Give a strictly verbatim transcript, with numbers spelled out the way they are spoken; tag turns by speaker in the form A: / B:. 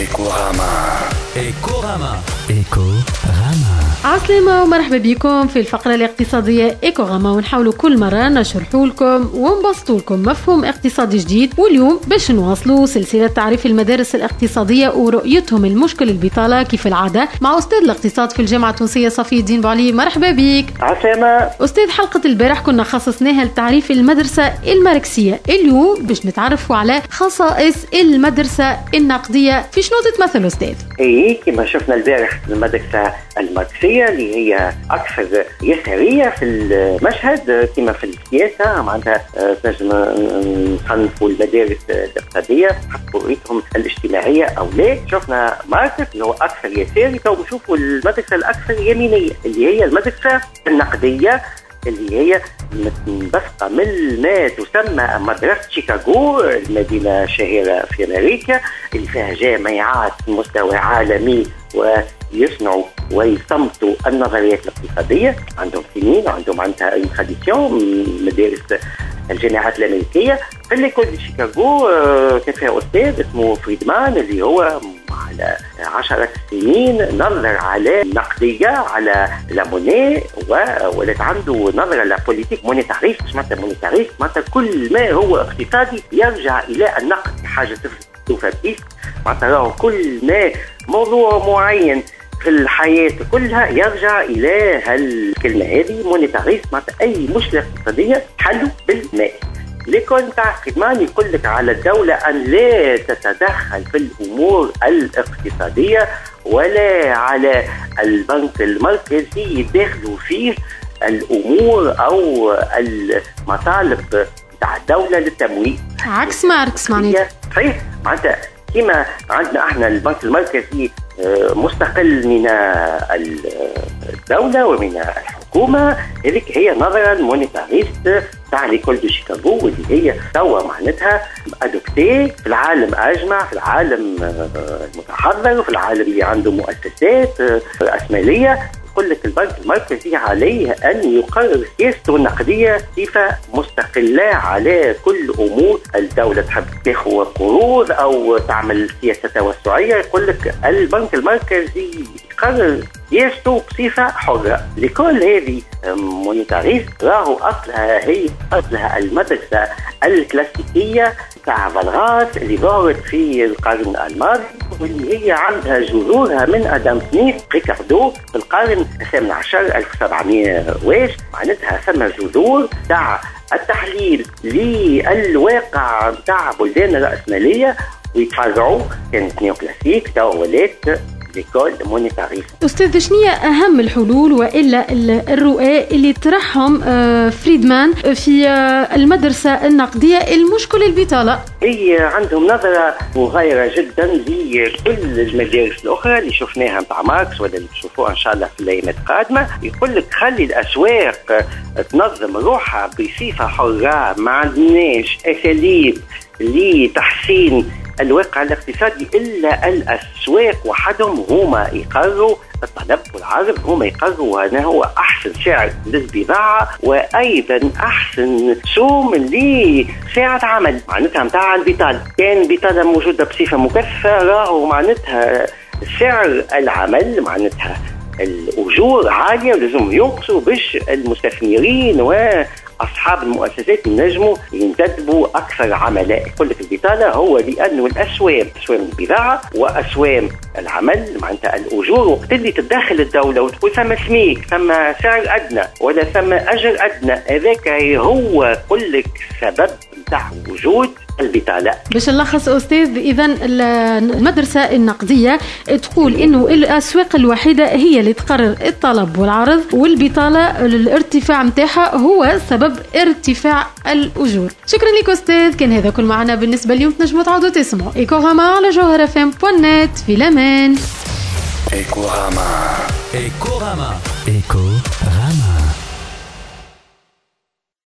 A: إيكوغاما إيكوغاما إيكوغاما.
B: عسلامة ومرحبا بكم في الفقرة الاقتصادية إيكوغاما، ونحاول كل مرة نشرحوا لكم ونبسطوا لكم مفهوم اقتصادي جديد. واليوم باش نواصلوا سلسلة تعريف المدارس الاقتصادية ورؤيتهم المشكل البطالة كيف العادة مع أستاذ الاقتصاد في الجامعة التونسية صفي الدين بوعلي. مرحبا بك.
C: عسلامة
B: أستاذ. حلقة البارح كنا خصصناها لتعريف المدرسة الماركسية، اليوم باش نتعرفوا على خصائص المدرسة النقدية. في شنو تتمثل أستاذ؟
C: ايه كما شفنا البارح المدرسة الماركسية اللي هي أكثر يسارية في المشهد كما في السياسة، معناتها تنجم نصنفوا المدارس الاقتصادية حسب رؤيتهم الاجتماعية أو لا. شفنا ماركس اللي هو أكثر يساري، تو نشوفوا المدرسة الأكثر يمينية اللي هي المدرسة النقدية اللي هي متبثقة من ما تسمى مدرسة شيكاغو، المدينة شهيرة في أمريكا اللي فيها جامعات مستوى عالمي ويصنعوا ويصمتوا النظريات الاقتصادية. عندهم سنين وعندهم عندها تراديسيون مدارس الجامعات الأمريكية. في ليكول دي شيكاغو كان فيها أستاذ اسمه فريدمان اللي هو على عشرة سنين نظر على النقدية على لاموني، ولات عنده نظرة لبوليتيك مونيتاريست. معناتها مونيتاريست معناتها كل ما هو اقتصادي يرجع إلى النقد، حاجة توفاتيست. معناتها كل ما موضوع معين في الحياة كلها يرجع إلى هالكلمة هذه مونيتاريست. معناتها أي مشكلة اقتصادية حلو بالمال. لكن تاع فريدمان يقول لك على الدولة أن لا تتدخل في الأمور الاقتصادية ولا على البنك المركزي يدخلوا فيه الأمور أو المطالب تاع الدولة للتمويل.
B: عكس ماركس معناتها.
C: صحيح، معناتها كما عندنا احنا البنك المركزي مستقل من الدولة ومن الحكومة، هذيك هي نظرة المونيتاريست تاع ليكول دو شيكاغو واللي هي توا معناتها ادوبتي في العالم اجمع، في العالم المتحضر وفي العالم اللي عنده مؤسسات رأسمالية. يقول لك البنك المركزي عليه أن يقرر سياسته النقدية صفة مستقلة على كل أمور الدولة. تحب تاخذ قروض أو تعمل سياسة توسعية، يقول لك البنك المركزي يقرر سياسته بصفة حرة. لكل هذه مونيتاريست راهو أصلها هي أصلها المدرسة الكلاسيكية تاع فالغاس اللي ظهرت في القرن الماضي واللي هي عندها جذورها من أدم سميث ريكاردو في القرن الثامن عشر ألف وسبعمائة واش. معناتها ثم جذور تاع التحليل للواقع تاع بلدان الرأسمالية ويتفرعوا كانت نيوكلاسيك توا ولات ليكول مونيتاريست.
B: أستاذ، شنية أهم الحلول وإلا الرؤى اللي طرحهم فريدمان في المدرسة النقدية المشكل البطالة؟
C: هي عندهم نظرة مغايرة جدا لكل المدارس الأخرى اللي شفناها مع ماركس ولا اللي نشوفوها إن شاء الله في الأيام القادمة. يقول لك خلي الأسواق تنظم روحها بصفة حرة، ما عندناش أساليب لتحسين الواقع الاقتصادي إلا الأسواق وحدهم هما يقرروا الطلب والعرض، هما يقرروا أنه هو أحسن سعر للبضاعة وأيضا أحسن سوم لساعة عمل. معناتها متاع البطالة كان البطالة موجودة بصفة مكثفة، راهو معناتها سعر العمل معناتها الأجور عالية ولازم ينقصوا باش المستثمرين وأصحاب المؤسسات ينجموا ينتدبوا أكثر عملاء. يقول لك البطالة هو لأنه الأسوام أسوام البضاعة وأسوام العمل معناتها الأجور وقت اللي تتدخل الدولة وتقول ثم سميك ثم سعر أدنى ولا ثم أجر أدنى، هذاك هو يقول لك سبب تاع وجود البطالة.
B: باش نلخص أستاذ، إذا المدرسة النقدية تقول إنه الأسواق الوحيدة هي اللي تقرر الطلب والعرض، والبطالة الارتفاع متاعها هو سبب ارتفاع الأجور. شكرا لك أستاذ، كان هذا كل معنا بالنسبة اليوم. تنجموا تعودوا تسمعوا إيكوغاما على جوهر اف ام دوت نت. في الأمان.
A: إيكوغاما إيكوغاما إيكوغاما.